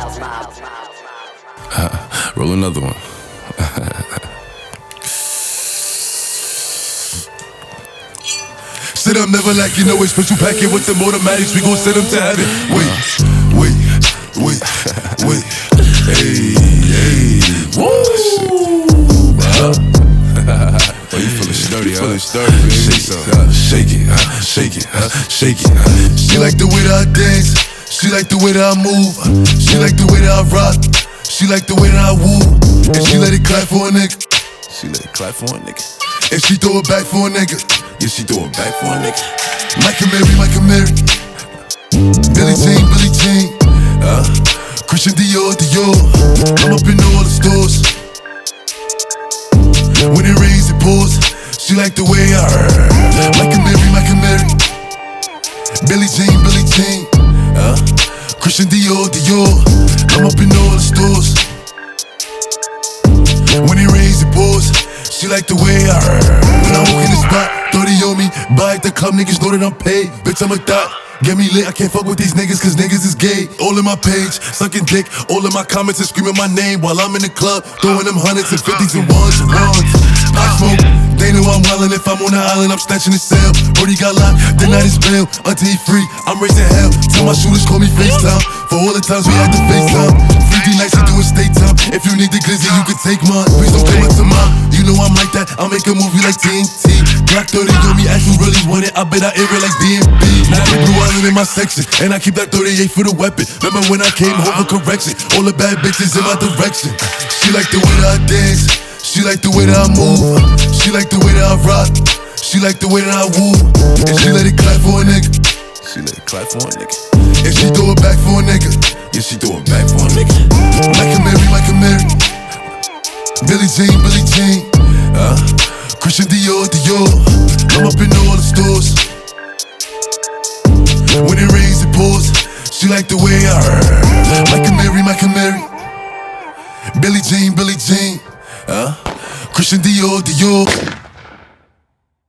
Roll another one. Sit up, never like you know it's special packet with them automatics. We gon' send them to heaven. Wait. Hey. Woo! Oh, you feeling sturdy, huh? Feeling sturdy, baby. Shake it. She like the way that I dance. She like the way that I move. She like the way that I rock. She like the way that I woo. And she let it clap for a nigga. She let it clap for a nigga. And she throw it back for a nigga. Yeah, she throw it back for a nigga. Mike and Mary. Billie Jean. Christian Dior. I'm up in all the stores. When it rains, it pours. She like the way I Mike and Mary. Billie Jean. Christian Dior. I'm up in all the stores. When it rains, it pours. She like the way I When I walk in the spot, 30 on me. Buy at the club, niggas know that I'm paid. Bitch, I'm a thot. Get me lit, I can't fuck with these niggas cause niggas is gay. All in my page, sucking dick. All in my comments and screaming my name while I'm in the club, throwing them hundreds and fifties and ones. I smoke, they know I'm wildin'. If I'm on the island, I'm snatching the cell. Brody got locked, the night is bail. Until he free, I'm raising hell. Tell my shooters call me FaceTime. For all the times we had to FaceTime. 3D nights, we doing state time. If you need the glizzy, you can take mine. Please don't come up to mine. You know I'm like that, I'll make a movie like TNT. Glock 30 on me, ask who really want it. I bet I air it like DMB. Now the blue island in my section, and I keep that 38 for the weapon. Remember when I came home for correction? All the bad bitches in my direction. She like the way that I dance. She like the way that I move. She like the way that I rock. She like the way that I woo. And she let it clap for a nigga. She let it clap for a nigga. And she throw it back for a nigga. Yeah, she throw it back for a nigga. Mike and Mary. Billie Jean. Christian Dior. I'm up in all the stores. When it rains, it pours. She like the way I Mike and Mary. Billie Jean. Christian Dior.